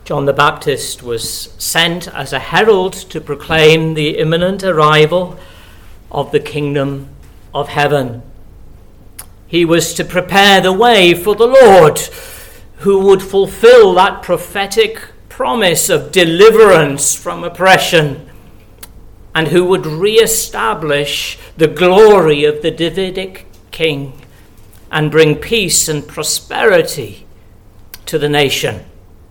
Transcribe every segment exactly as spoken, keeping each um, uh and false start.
John the Baptist was sent as a herald to proclaim the imminent arrival of the kingdom of heaven. He was to prepare the way for the Lord, who would fulfill that prophetic promise of deliverance from oppression, and who would re-establish the glory of the Davidic king and bring peace and prosperity to the nation.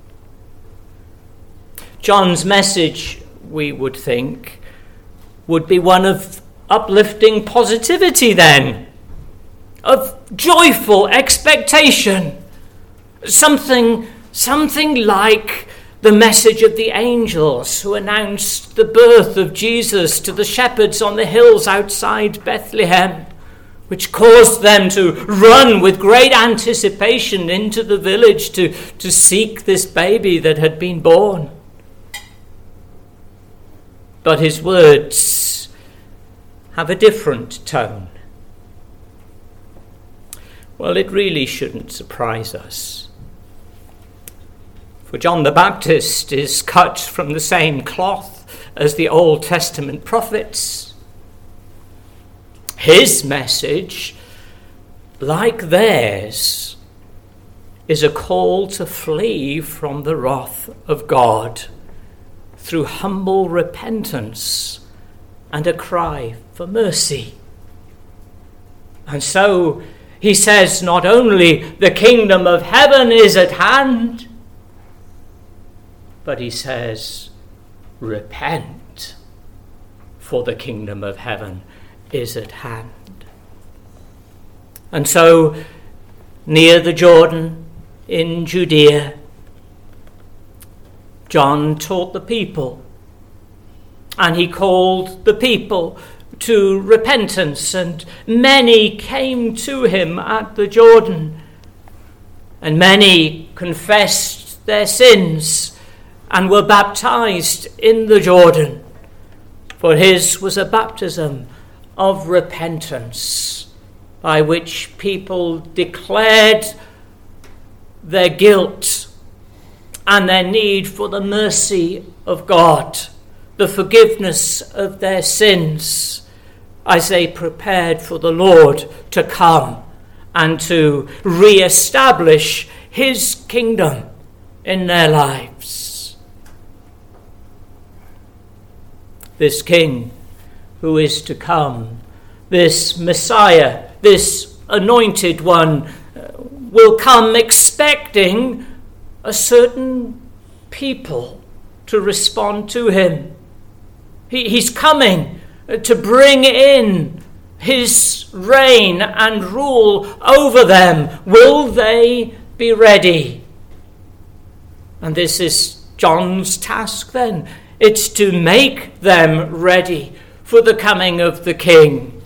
John's message, we would think, would be one of uplifting positivity then, of joyful expectation, something, something like the message of the angels who announced the birth of Jesus to the shepherds on the hills outside Bethlehem, which caused them to run with great anticipation into the village to, to seek this baby that had been born. But his words have a different tone. Well, it really shouldn't surprise us. For John the Baptist is cut from the same cloth as the Old Testament prophets. His message, like theirs, is a call to flee from the wrath of God through humble repentance and a cry for mercy. And so he says not only the kingdom of heaven is at hand, but he says, repent, for the kingdom of heaven is at hand. And so, near the Jordan in Judea, John taught the people, and he called the people to repentance, and many came to him at the Jordan, and many confessed their sins and were baptized in the Jordan, for his was a baptism of repentance by which people declared their guilt and their need for the mercy of God, the forgiveness of their sins, as they prepared for the Lord to come and to re-establish his kingdom in their lives. This king who is to come, this Messiah, this anointed one, uh, will come expecting a certain people to respond to him. He, he's coming to bring in his reign and rule over them. Will they be ready? And this is John's task then. It's to make them ready for the coming of the King.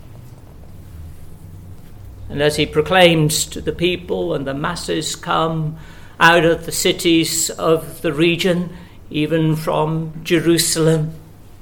And as he proclaims to the people, and the masses come out of the cities of the region, even from Jerusalem,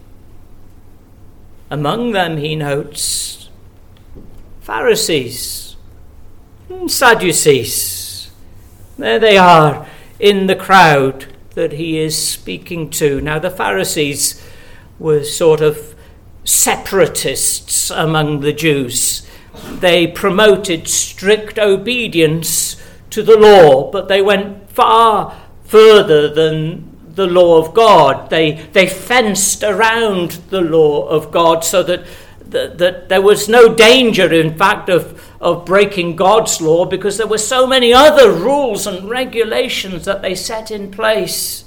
among them, he notes, Pharisees, Sadducees. There they are in the crowd that he is speaking to. Now, the Pharisees were sort of separatists among the Jews. They promoted strict obedience to the law, but they went far further than the law of God. They they fenced around the law of God so that, that, that there was no danger, in fact, of, of breaking God's law, because there were so many other rules and regulations that they set in place.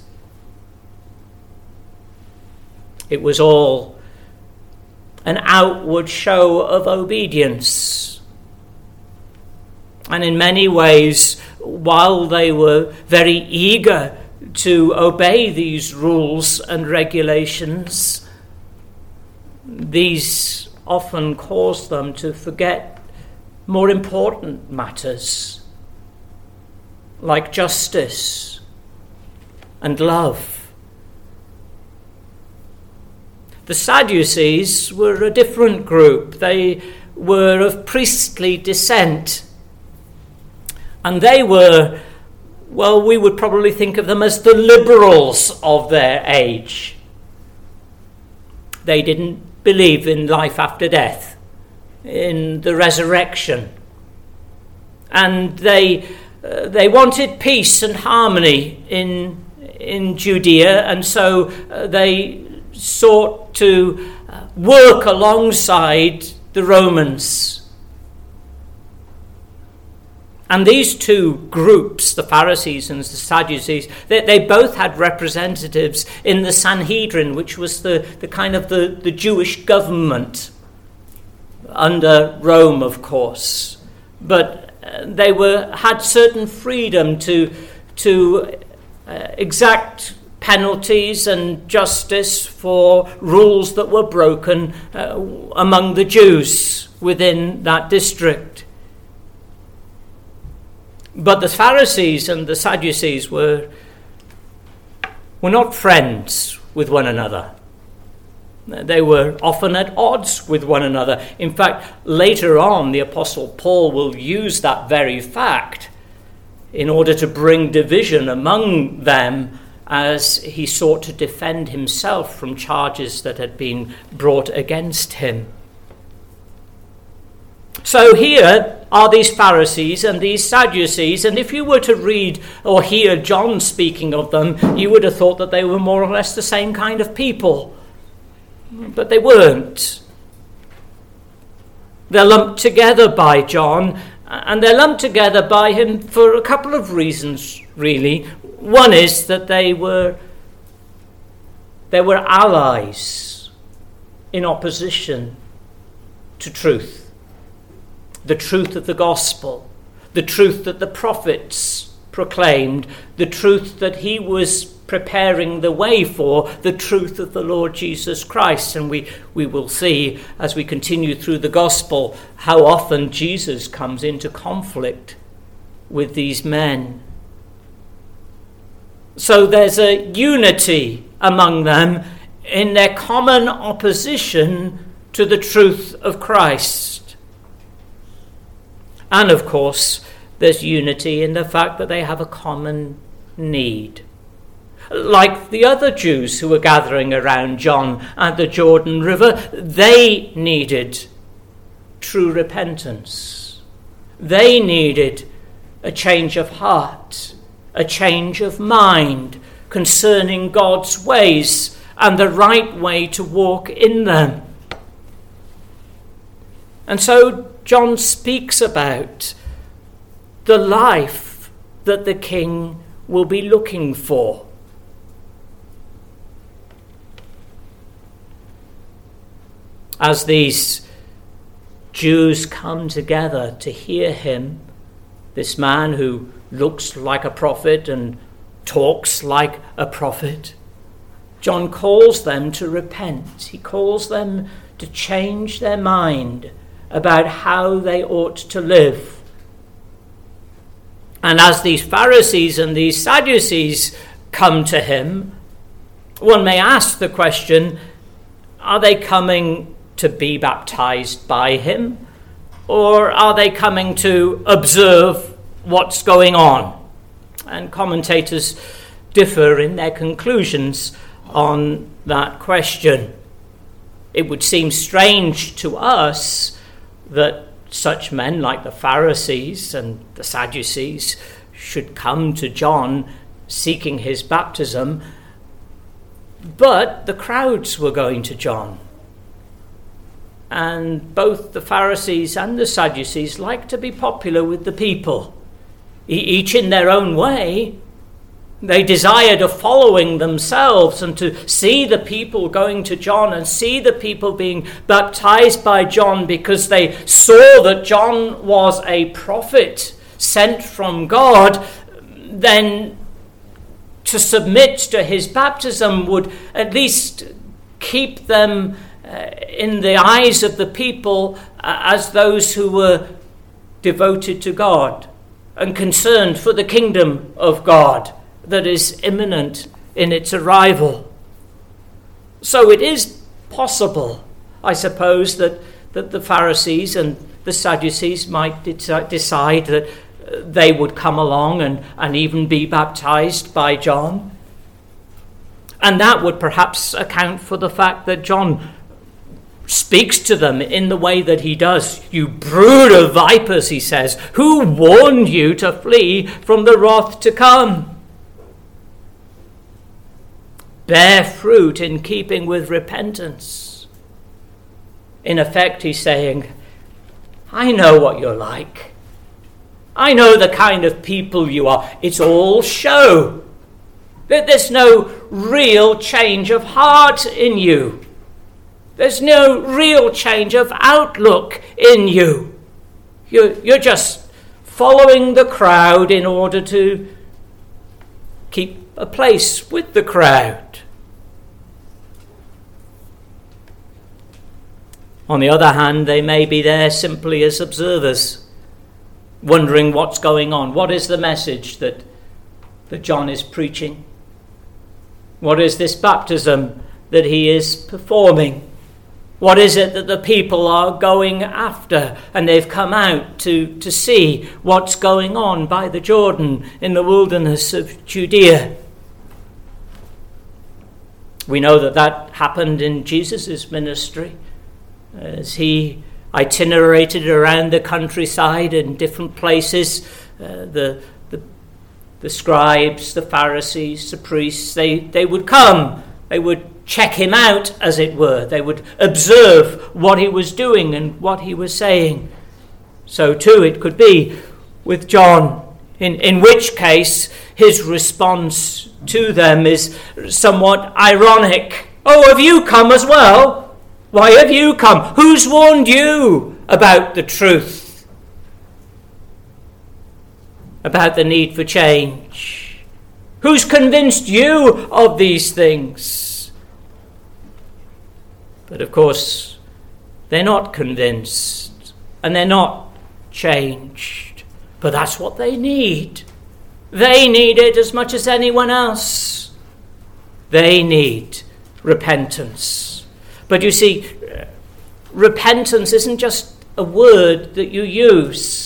It was all an outward show of obedience. And in many ways, while they were very eager to obey these rules and regulations, these often caused them to forget more important matters like justice and love. The Sadducees were a different group. They were of priestly descent, and they were well, we would probably think of them as the liberals of their age. They didn't believe in life after death, in the resurrection. And they uh, they wanted peace and harmony in in Judea, and so uh, they sought to uh, work alongside the Romans. And these two groups, the Pharisees and the Sadducees, they, they both had representatives in the Sanhedrin, which was the, the kind of the, the Jewish government under Rome, of course. But uh, they were had certain freedom to to uh, exact penalties and justice for rules that were broken uh, among the Jews within that district. But the Pharisees and the Sadducees were, were not friends with one another. They were often at odds with one another. In fact, later on, the Apostle Paul will use that very fact in order to bring division among them as he sought to defend himself from charges that had been brought against him. So here are these Pharisees and these Sadducees, and if you were to read or hear John speaking of them, you would have thought that they were more or less the same kind of people. But they weren't. They're lumped together by John, and they're lumped together by him for a couple of reasons, really. One is that they were they were allies in opposition to truth. The truth of the gospel, the truth that the prophets proclaimed, the truth that he was preparing the way for, the truth of the Lord Jesus Christ. And we, we will see as we continue through the gospel how often Jesus comes into conflict with these men. So there's a unity among them in their common opposition to the truth of Christ. And of course, there's unity in the fact that they have a common need. Like the other Jews who were gathering around John at the Jordan River, they needed true repentance. They needed a change of heart, a change of mind concerning God's ways and the right way to walk in them. And so John speaks about the life that the king will be looking for. As these Jews come together to hear him, this man who looks like a prophet and talks like a prophet, John calls them to repent. He calls them to change their mind about how they ought to live. And as these Pharisees and these Sadducees come to him, one may ask the question, are they coming to be baptized by him? Or are they coming to observe what's going on? And commentators differ in their conclusions on that question. It would seem strange to us that such men like the Pharisees and the Sadducees should come to John seeking his baptism, but the crowds were going to John. And both the Pharisees and the Sadducees like to be popular with the people, each in their own way. They desired a following themselves and to see the people going to John and see the people being baptized by John because they saw that John was a prophet sent from God. Then to submit to his baptism would at least keep them uh, in the eyes of the people uh, as those who were devoted to God and concerned for the kingdom of God that is imminent in its arrival. So it is possible, I suppose, that, that the Pharisees and the Sadducees might de- decide that they would come along and, and even be baptized by John. And that would perhaps account for the fact that John speaks to them in the way that he does. "You brood of vipers," he says, "who warned you to flee from the wrath to come? Bear fruit in keeping with repentance." In effect, he's saying, I know what you're like. I know the kind of people you are. It's all show. There's no real change of heart in you. There's no real change of outlook in you. You're, you're just following the crowd in order to keep a place with the crowd. On the other hand, they may be there simply as observers, wondering what's going on. What is the message that, that John is preaching? What is this baptism that he is performing? What is it that the people are going after? And they've come out to, to see what's going on by the Jordan in the wilderness of Judea. We know that that happened in Jesus' ministry as he itinerated around the countryside in different places. Uh, the, the the scribes, the Pharisees, the priests, they, they would come. They would check him out, as it were. They would observe what he was doing and what he was saying. So too it could be with John, in, in which case his response to them is somewhat ironic. "Oh, have you come as well? Why have you come? Who's warned you about the truth? About the need for change? Who's convinced you of these things?" But of course, they're not convinced and they're not changed. But that's what they need. They need it as much as anyone else. They need repentance. But you see, repentance isn't just a word that you use.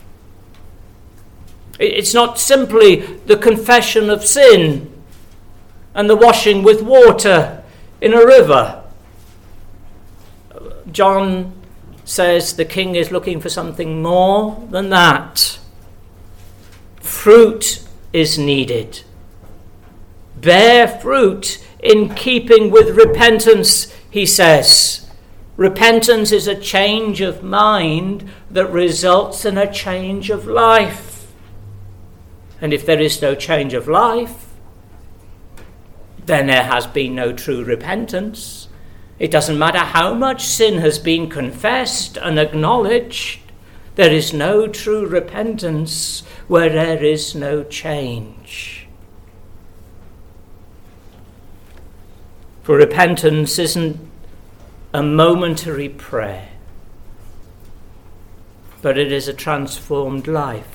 It's not simply the confession of sin and the washing with water in a river. John says the king is looking for something more than that. Fruit is needed. Bear fruit in keeping with repentance, he says. Repentance is a change of mind that results in a change of life. And if there is no change of life, then there has been no true repentance. It doesn't matter how much sin has been confessed and acknowledged. There is no true repentance where there is no change. For repentance isn't a momentary prayer, but it is a transformed life.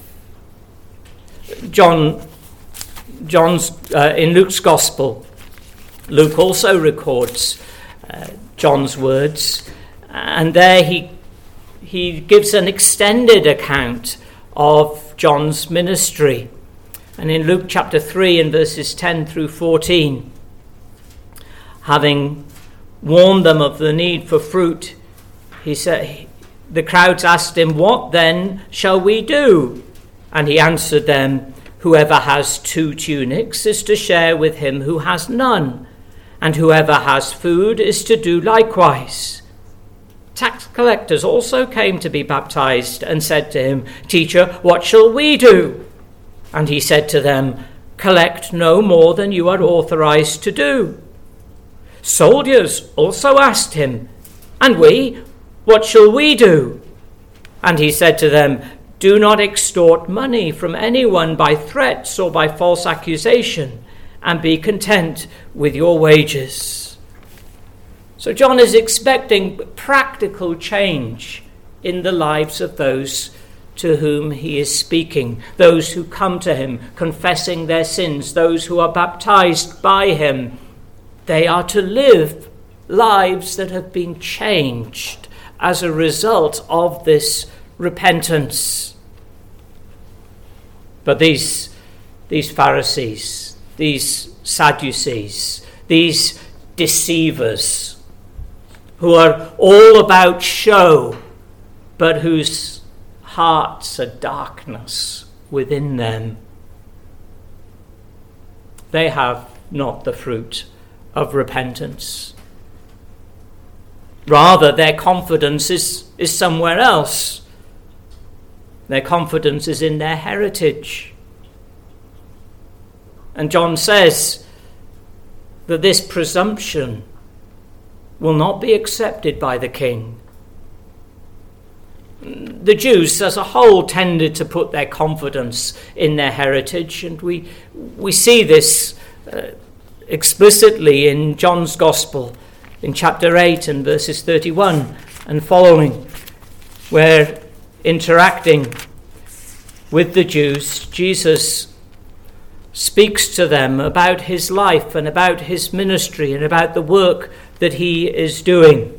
John, John's uh, in Luke's Gospel, Luke also records uh, John's words, and there he he gives an extended account of John's ministry. And in Luke chapter three, in verses ten through fourteen, having warned them of the need for fruit, he said, the crowds asked him, "What then shall we do?" And he answered them, "Whoever has two tunics is to share with him who has none, and whoever has food is to do likewise." Tax collectors also came to be baptized and said to him, "Teacher, what shall we do?" And he said to them, "Collect no more than you are authorized to do." Soldiers also asked him, "And we, what shall we do?" And he said to them, "Do not extort money from anyone by threats or by false accusation, and be content with your wages." So John is expecting practical change in the lives of those to whom he is speaking, those who come to him confessing their sins, those who are baptized by him. They are to live lives that have been changed as a result of this repentance. But these, these Pharisees, these Sadducees, these deceivers, who are all about show, but whose hearts are darkness within them, they have not the fruit of repentance. Rather, their confidence is, is somewhere else. Their confidence is in their heritage. And John says that this presumption will not be accepted by the king. The Jews as a whole tended to put their confidence in their heritage, and we we see this uh, explicitly in John's Gospel in chapter eight and verses thirty-one and following, where interacting with the Jews, Jesus speaks to them about his life and about his ministry and about the work that he is doing.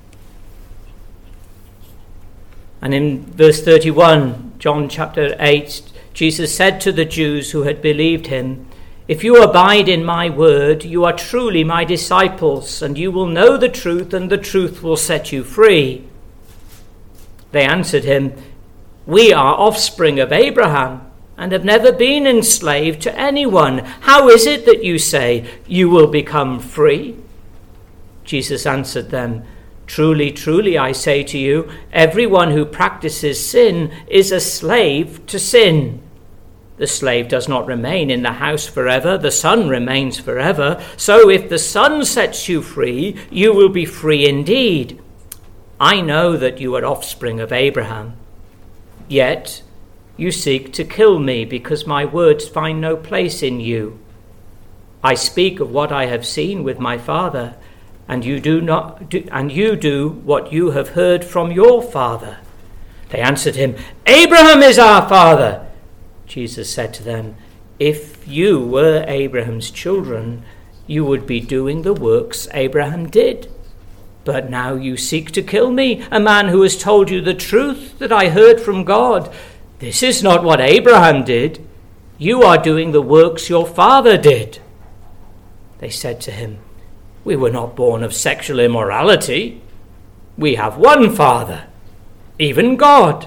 And in verse thirty-one, John chapter eight, Jesus said to the Jews who had believed him, "If you abide in my word, you are truly my disciples, and you will know the truth, and the truth will set you free." They answered him, "We are offspring of Abraham, and have never been enslaved to anyone. How is it that you say you will become free?" Jesus answered them, "Truly, truly, I say to you, everyone who practices sin is a slave to sin. The slave does not remain in the house forever, the son remains forever. So if the son sets you free, you will be free indeed. I know that you are offspring of Abraham. Yet you seek to kill me because my words find no place in you. I speak of what I have seen with my father, and you do not do, and you do what you have heard from your father." They answered him, "Abraham is our father." Jesus said to them, "If you were Abraham's children, you would be doing the works Abraham did. But now you seek to kill me, a man who has told you the truth that I heard from God. This is not what Abraham did. You are doing the works your father did." They said to him, "We were not born of sexual immorality. We have one Father, even God."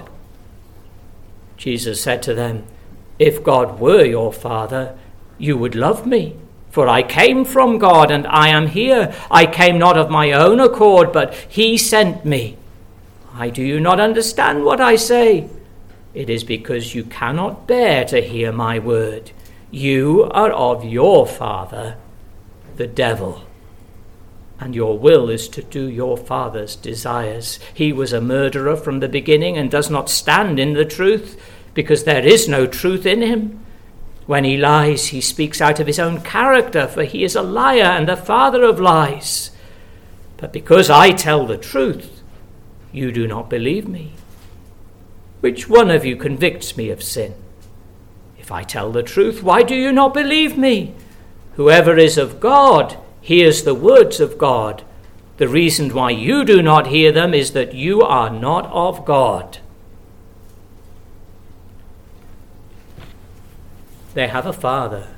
Jesus said to them, "If God were your Father, you would love me, for I came from God and I am here. I came not of my own accord, but he sent me. Why do you not understand what I say? It is because you cannot bear to hear my word. You are of your father, the devil, and your will is to do your father's desires. He was a murderer from the beginning and does not stand in the truth, because there is no truth in him. When he lies, he speaks out of his own character, for he is a liar and the father of lies. But because I tell the truth, you do not believe me. Which one of you convicts me of sin? If I tell the truth, why do you not believe me? Whoever is of God hears the words of God. The reason why you do not hear them is that you are not of God." They have a father,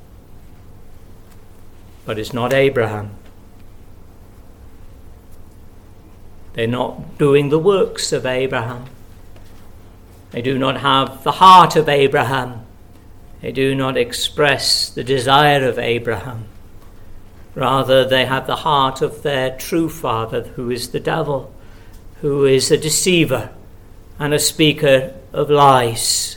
but it's not Abraham. They're not doing the works of Abraham. They do not have the heart of Abraham. They do not express the desire of Abraham. Rather, they have the heart of their true father, who is the devil, who is a deceiver and a speaker of lies.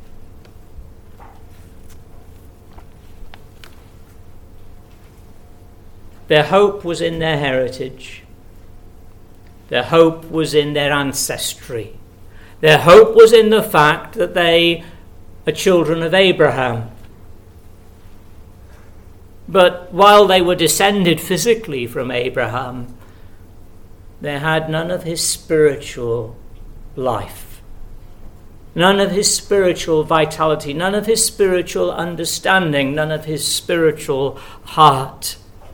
Their hope was in their heritage. Their hope was in their ancestry. Their hope was in the fact that they are children of Abraham. But while they were descended physically from Abraham, they had none of his spiritual life, none of his spiritual vitality, none of his spiritual understanding, none of his spiritual heart.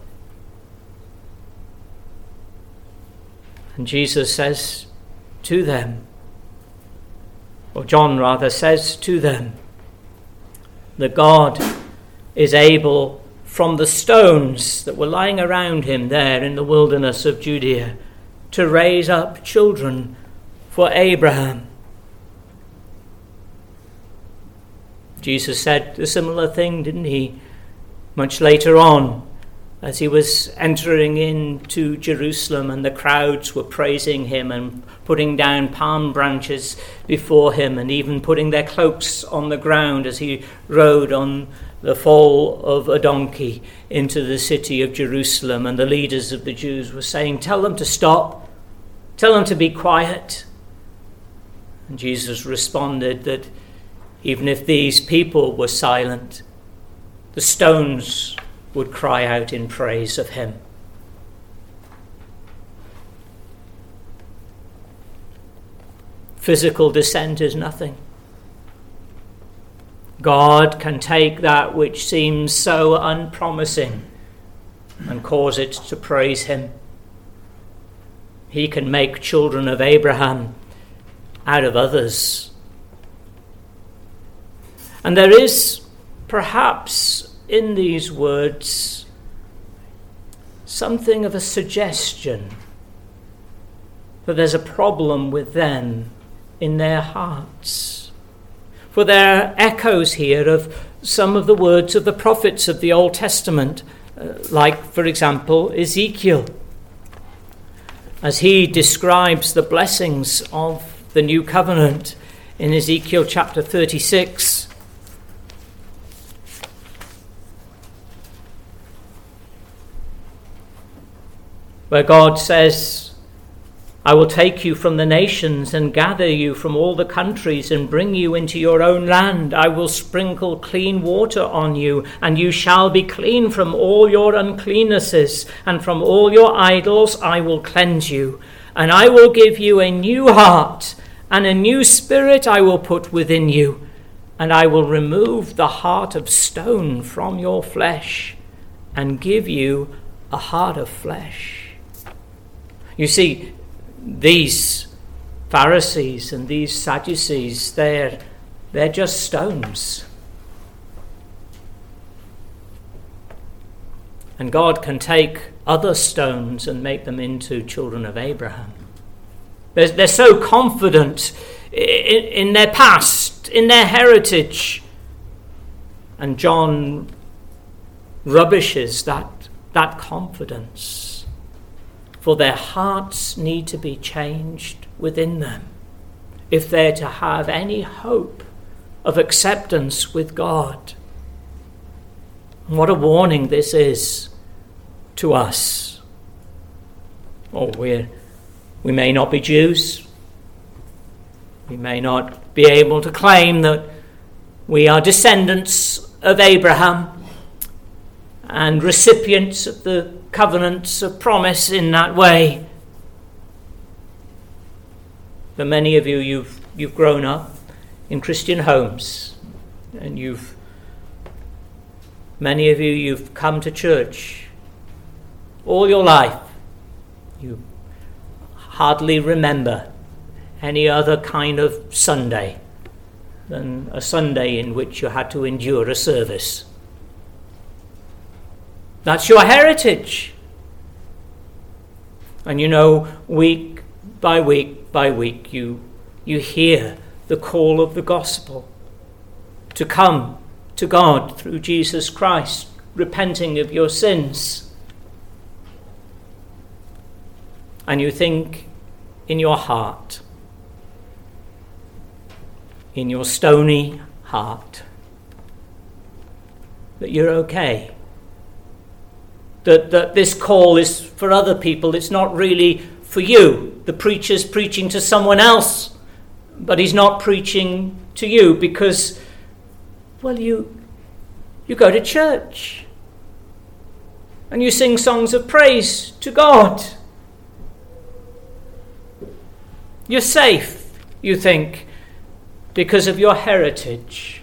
And Jesus says to them, or John rather says to them, that God is able, from the stones that were lying around him there in the wilderness of Judea, to raise up children for Abraham. Jesus said a similar thing, didn't he? Much later on, as he was entering into Jerusalem and the crowds were praising him and putting down palm branches before him and even putting their cloaks on the ground as he rode on the foal of a donkey into the city of Jerusalem. And the leaders of the Jews were saying, "Tell them to stop. Tell them to be quiet." And Jesus responded that even if these people were silent, the stones would cry out in praise of him. Physical descent is nothing. God can take that which seems so unpromising and cause it to praise him. He can make children of Abraham out of others. And there is perhaps in these words something of a suggestion that there's a problem with them in their hearts. For there are echoes here of some of the words of the prophets of the Old Testament, uh, like, for example, Ezekiel, as he describes the blessings of the new covenant in Ezekiel chapter thirty-six. Where God says, "I will take you from the nations and gather you from all the countries and bring you into your own land. I will sprinkle clean water on you, and you shall be clean from all your uncleannesses, and from all your idols I will cleanse you. And I will give you a new heart, and a new spirit I will put within you. And I will remove the heart of stone from your flesh, and give you a heart of flesh." You see, these Pharisees and these Sadducees, they're, they're just stones. And God can take other stones and make them into children of Abraham. They're, they're so confident in, in their past, in their heritage. And John rubbishes that, that confidence. For their hearts need to be changed within them if they're to have any hope of acceptance with God. And what a warning this is to us. Oh, we're, we may not be Jews. We may not be able to claim that we are descendants of Abraham and recipients of the covenants of promise in that way. But many of you, you've you've grown up in Christian homes, and you've many of you, you've come to church all your life. You hardly remember any other kind of Sunday than a Sunday in which you had to endure a service. That's your heritage. And you know, week by week by week, you, you hear the call of the gospel to come to God through Jesus Christ, repenting of your sins. And you think in your heart, in your stony heart, that you're okay. That, that this call is for other people. It's not really for you. The preacher's preaching to someone else, but he's not preaching to you because, well, you you go to church and you sing songs of praise to God. You're safe, you think, because of your heritage.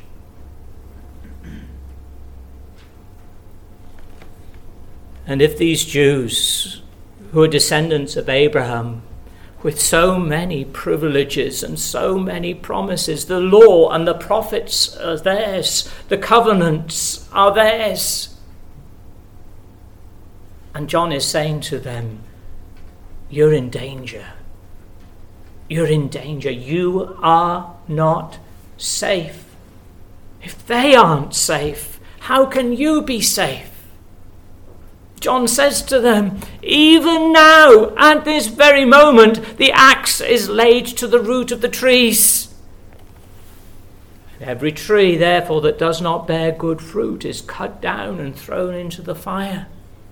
And if these Jews who are descendants of Abraham with so many privileges and so many promises. The law and the prophets are theirs. The covenants are theirs. And John is saying to them, you're in danger. You're in danger. You are not safe. If they aren't safe, how can you be safe? John says to them, even now, at this very moment, the axe is laid to the root of the trees. Every tree, therefore, that does not bear good fruit is cut down and thrown into the fire.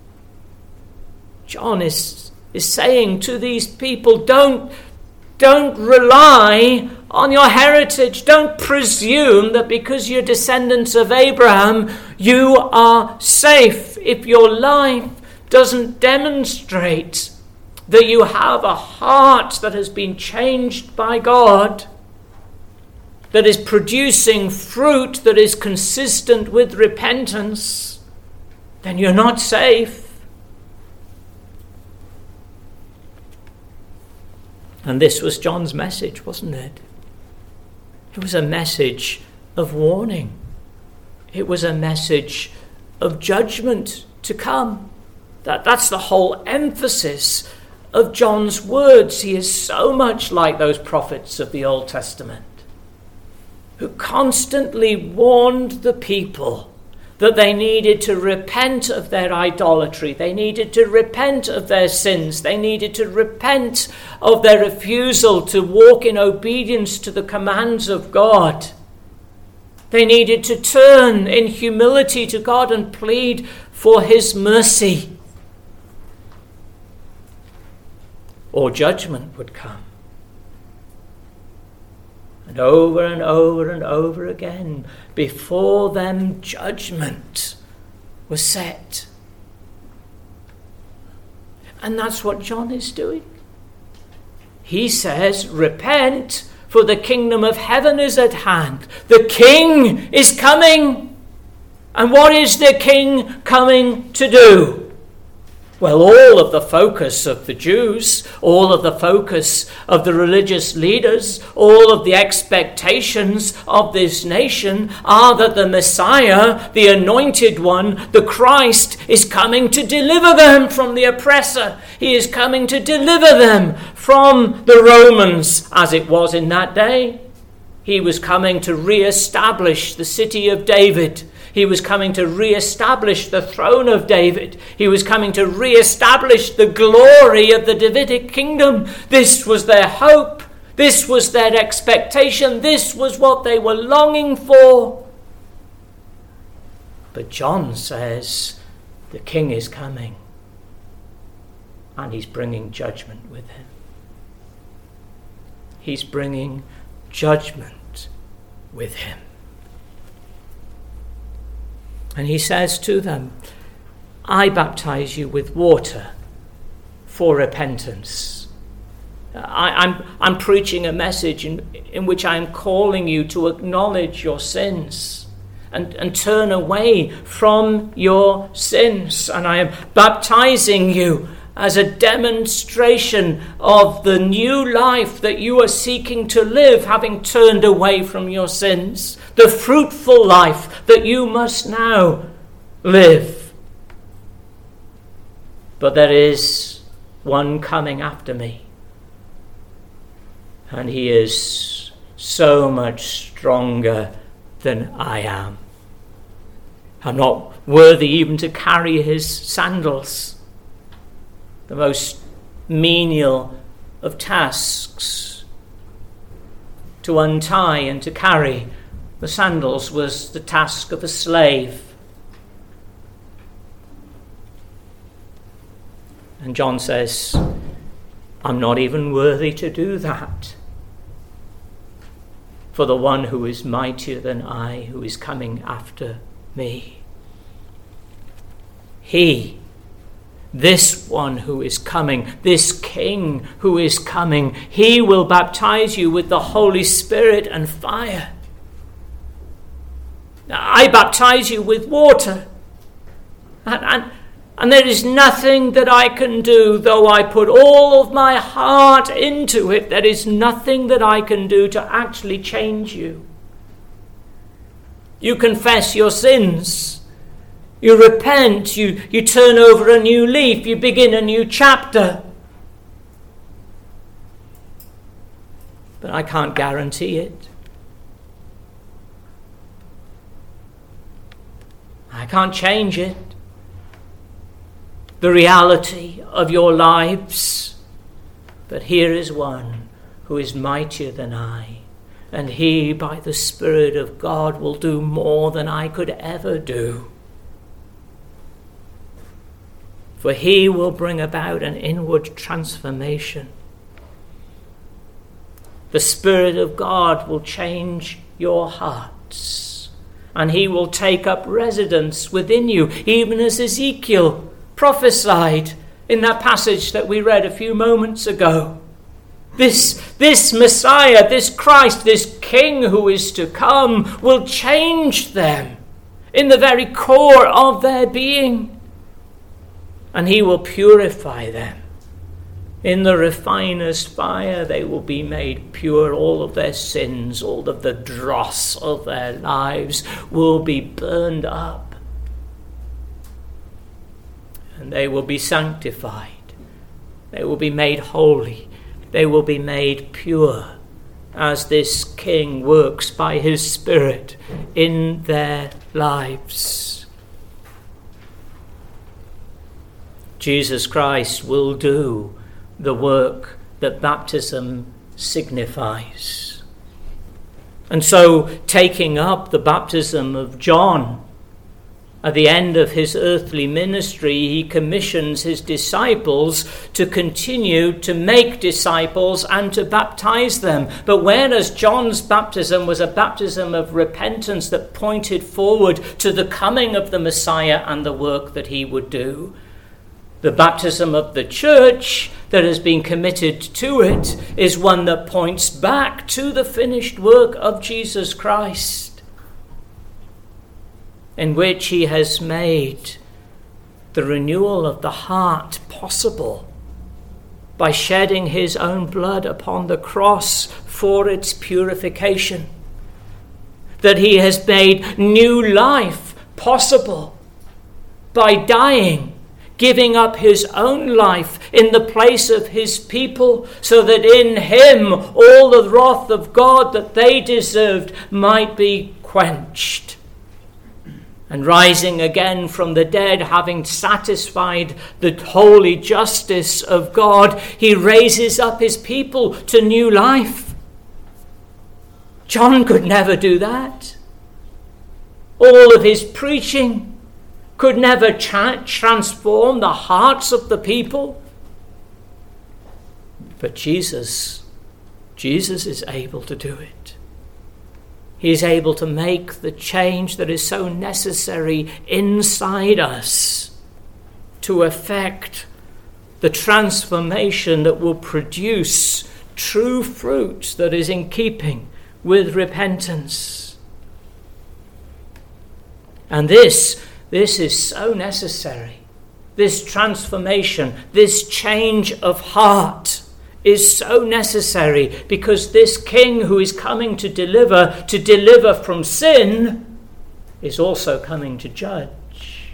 John is, is saying to these people, don't, don't rely on your heritage. Don't presume that because you're descendants of Abraham, you are safe. If your life doesn't demonstrate that you have a heart that has been changed by God, that is producing fruit that is consistent with repentance, then you're not safe. And this was John's message, wasn't it? It was a message of warning. It was a message of judgment to come. That, that's the whole emphasis of John's words. He is so much like those prophets of the Old Testament who constantly warned the people that they needed to repent of their idolatry. They needed to repent of their sins. They needed to repent of their refusal to walk in obedience to the commands of God. They needed to turn in humility to God and plead for his mercy, or judgment would come. And over and over and over again, before them judgment was set. And that's what John is doing. He says, repent, for the kingdom of heaven is at hand. The king is coming. And what is the king coming to do? Well, all of the focus of the Jews, all of the focus of the religious leaders, all of the expectations of this nation are that the Messiah, the anointed one, the Christ, is coming to deliver them from the oppressor. He is coming to deliver them from the Romans, as it was in that day. He was coming to re-establish the city of David. He was coming to re-establish the throne of David. He was coming to re-establish the glory of the Davidic kingdom. This was their hope. This was their expectation. This was what they were longing for. But John says the king is coming, and he's bringing judgment with him. He's bringing judgment with him. And he says to them, I baptize you with water for repentance. I, I'm, I'm preaching a message in, in which I am calling you to acknowledge your sins and, and turn away from your sins. And I am baptizing you as a demonstration of the new life that you are seeking to live, having turned away from your sins. The fruitful life that you must now live. But there is one coming after me, and he is so much stronger than I am. I'm not worthy even to carry his sandals. The most menial of tasks, to untie and to carry the sandals, was the task of a slave. And John says, I'm not even worthy to do that. For the one who is mightier than I, who is coming after me, he, this one who is coming, this king who is coming, he will baptize you with the Holy Spirit and fire. I baptize you with water. And, and, And there is nothing that I can do, though I put all of my heart into it, there is nothing that I can do to actually change you. You confess your sins. You repent. You, you turn over a new leaf. You begin a new chapter. But I can't guarantee it. I can't change it. The reality of your lives. But here is one who is mightier than I, and he, by the Spirit of God, will do more than I could ever do. For he will bring about an inward transformation. The Spirit of God will change your hearts, and he will take up residence within you, even as Ezekiel prophesied in that passage that we read a few moments ago. This, this Messiah, this Christ, this King who is to come will change them in the very core of their being. And he will purify them. In the refiner's fire they will be made pure. All of their sins, all of the dross of their lives will be burned up. And they will be sanctified. They will be made holy. They will be made pure as this King works by his Spirit in their lives. Jesus Christ will do the work that baptism signifies. And so, taking up the baptism of John, at the end of his earthly ministry, he commissions his disciples to continue to make disciples and to baptize them. But whereas John's baptism was a baptism of repentance that pointed forward to the coming of the Messiah and the work that he would do, the baptism of the church that has been committed to it is one that points back to the finished work of Jesus Christ, in which he has made the renewal of the heart possible by shedding his own blood upon the cross for its purification. That he has made new life possible by dying, giving up his own life in the place of his people, so that in him all the wrath of God that they deserved might be quenched. And rising again from the dead, having satisfied the holy justice of God, he raises up his people to new life. John could never do that. All of his preaching could never tra- transform the hearts of the people. But Jesus, Jesus is able to do it. He is able to make the change that is so necessary inside us to effect the transformation that will produce true fruit that is in keeping with repentance. And this, this is so necessary. This transformation, this change of heart is so necessary, because this King who is coming to deliver, to deliver from sin, is also coming to judge.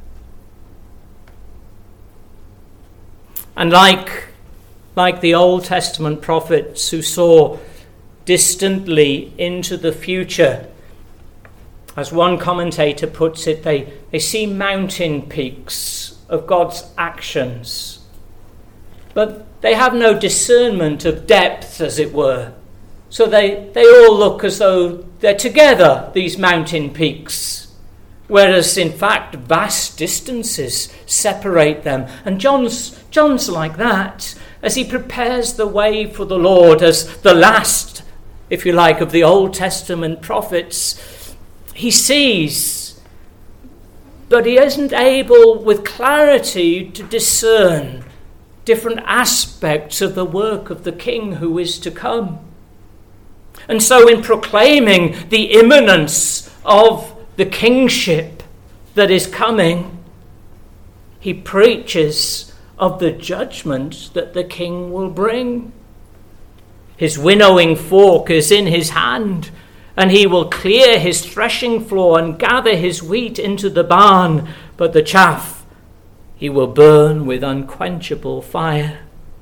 And like, like the Old Testament prophets who saw distantly into the future, as one commentator puts it, they, they see mountain peaks of God's actions, but they have no discernment of depth, as it were. So they, they all look as though they're together, these mountain peaks, whereas in fact vast distances separate them. And John's, John's like that, as he prepares the way for the Lord, as the last, if you like, of the Old Testament prophets. He sees, but he isn't able with clarity to discern different aspects of the work of the King who is to come. And so in proclaiming the imminence of the kingship that is coming, he preaches of the judgment that the king will bring. His winnowing fork is in his hand, and he will clear his threshing floor and gather his wheat into the barn, but the chaff he will burn with unquenchable fire.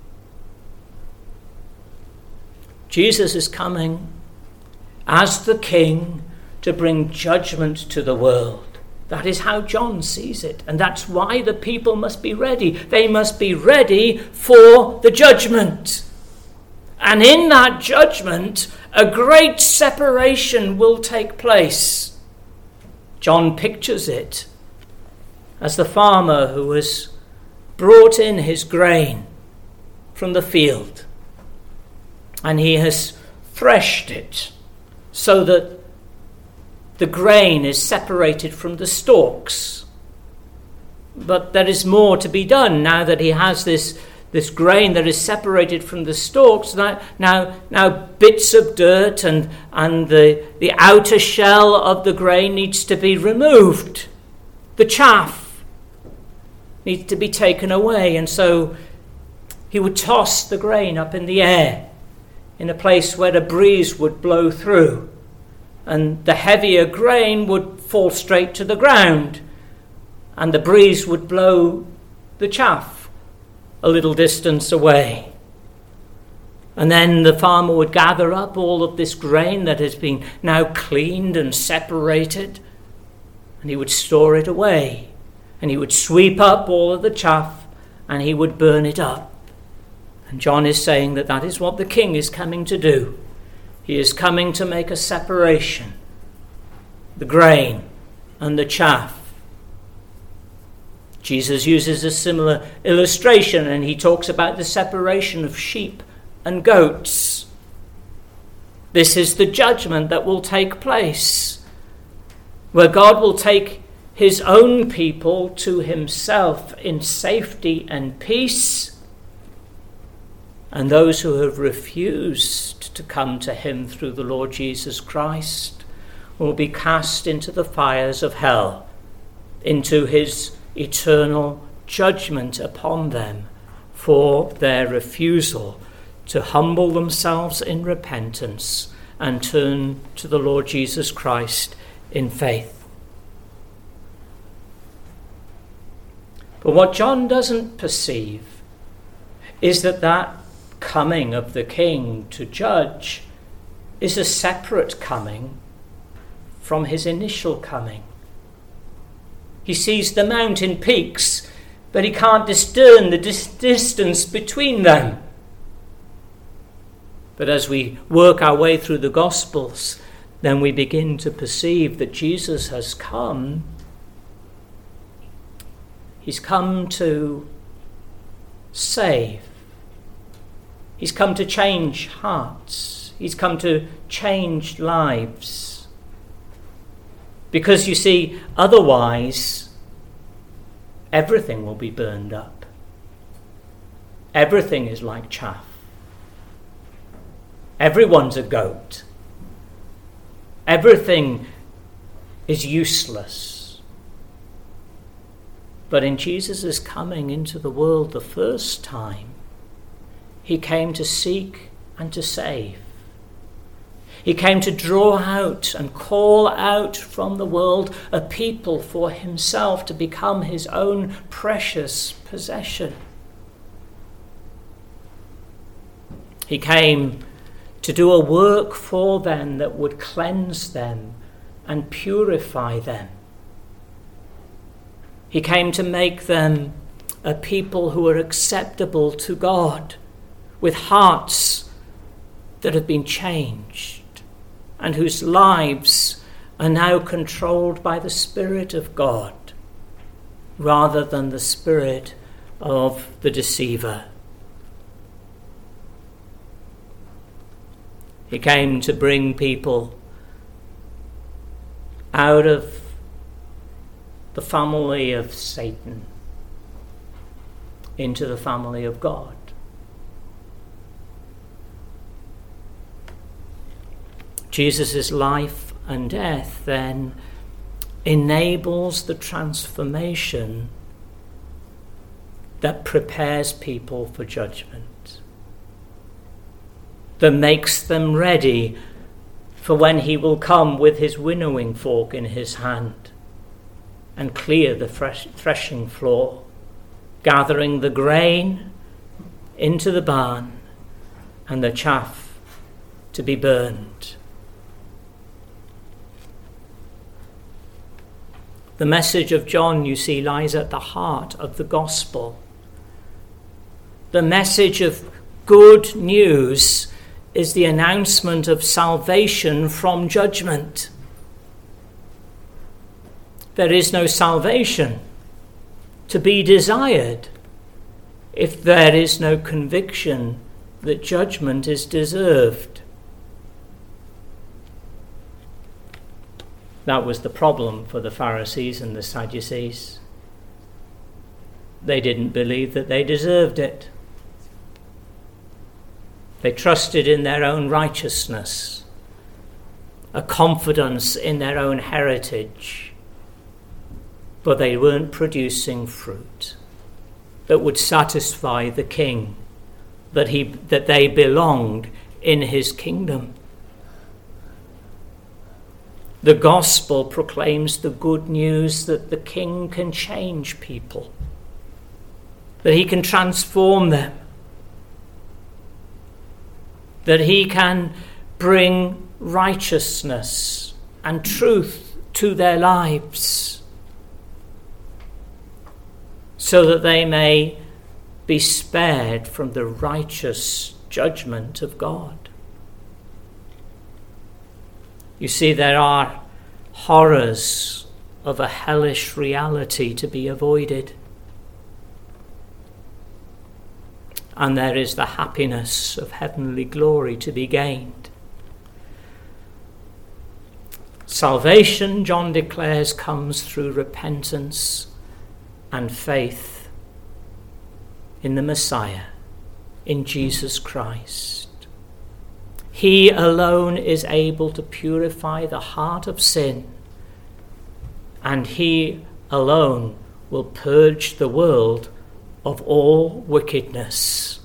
Jesus is coming as the king to bring judgment to the world. That is how John sees it, and that's why the people must be ready. They must be ready for the judgment. And in that judgment, a great separation will take place. John pictures it as the farmer who has brought in his grain from the field, and he has threshed it so that the grain is separated from the stalks. But there is more to be done now that he has this, this grain that is separated from the stalks. Now, now, now bits of dirt and, and the, the outer shell of the grain needs to be removed. The chaff needs to be taken away. And so he would toss the grain up in the air in a place where a breeze would blow through, and the heavier grain would fall straight to the ground, and the breeze would blow the chaff a little distance away. And then the farmer would gather up all of this grain that has been now cleaned and separated, and he would store it away, and he would sweep up all of the chaff, and he would burn it up. And John is saying that that is what the king is coming to do. He is coming to make a separation, the grain and the chaff. Jesus uses a similar illustration, and he talks about the separation of sheep and goats. This is the judgment that will take place, where God will take his own people to himself in safety and peace, and those who have refused to come to him through the Lord Jesus Christ will be cast into the fires of hell, into his eternal judgment upon them for their refusal to humble themselves in repentance and turn to the Lord Jesus Christ in faith. But what John doesn't perceive is that that coming of the king to judge is a separate coming from his initial coming. He sees the mountain peaks, but he can't discern the dis- distance between them. But as we work our way through the Gospels, then we begin to perceive that Jesus has come. He's come to save. He's come to change hearts. He's come to change lives. Because you see, otherwise, everything will be burned up. Everything is like chaff. Everyone's a goat. Everything is useless. But in Jesus' coming into the world the first time, he came to seek and to save. He came to draw out and call out from the world a people for himself to become his own precious possession. He came to do a work for them that would cleanse them and purify them. He came to make them a people who are acceptable to God, with hearts that have been changed and whose lives are now controlled by the Spirit of God rather than the spirit of the deceiver. He came to bring people out of the family of Satan into the family of God. Jesus' life and death then enables the transformation that prepares people for judgment, that makes them ready for when he will come with his winnowing fork in his hand and clear the fresh threshing floor, gathering the grain into the barn and the chaff to be burned. The message of John, you see, lies at the heart of the gospel. The message of good news is the announcement of salvation from judgment. There is no salvation to be desired if there is no conviction that judgment is deserved. That was the problem for the Pharisees and the Sadducees. They didn't believe that they deserved it. They trusted in their own righteousness, a confidence in their own heritage, but they weren't producing fruit that would satisfy the king, that he that they belonged in his kingdom. The gospel proclaims the good news that the king can change people, that he can transform them, that he can bring righteousness and truth to their lives, so that they may be spared from the righteous judgment of God. You see, there are horrors of a hellish reality to be avoided. And there is the happiness of heavenly glory to be gained. Salvation, John declares, comes through repentance and faith in the Messiah, in Jesus Christ. He alone is able to purify the heart of sin, and he alone will purge the world of all wickedness.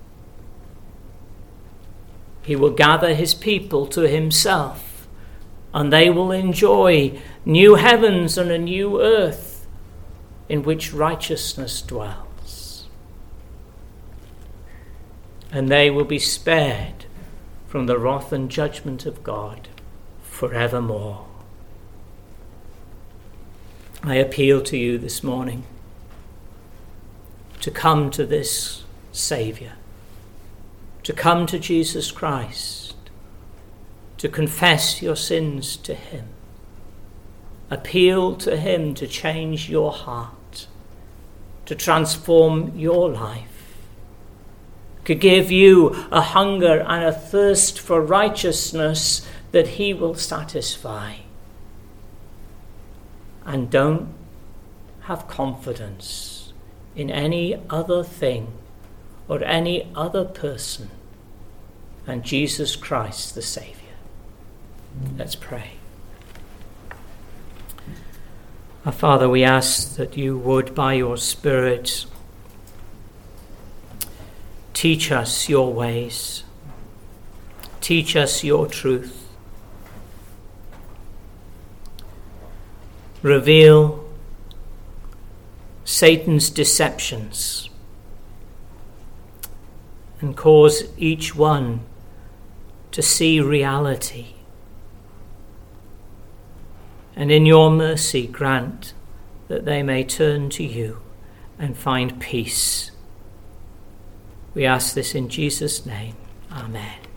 He will gather his people to himself, and they will enjoy new heavens and a new earth in which righteousness dwells. And they will be spared from the wrath and judgment of God forevermore. I appeal to you this morning to come to this Saviour, to come to Jesus Christ, to confess your sins to him. Appeal to him to change your heart, to transform your life, to give you a hunger and a thirst for righteousness that he will satisfy. And don't have confidence in any other thing or any other person than Jesus Christ the Saviour. Let's pray. Our Father, we ask that you would, by your Spirit, teach us your ways. Teach us your truth. Reveal Satan's deceptions and cause each one to see reality. And in your mercy grant that they may turn to you and find peace. We ask this in Jesus' name. Amen.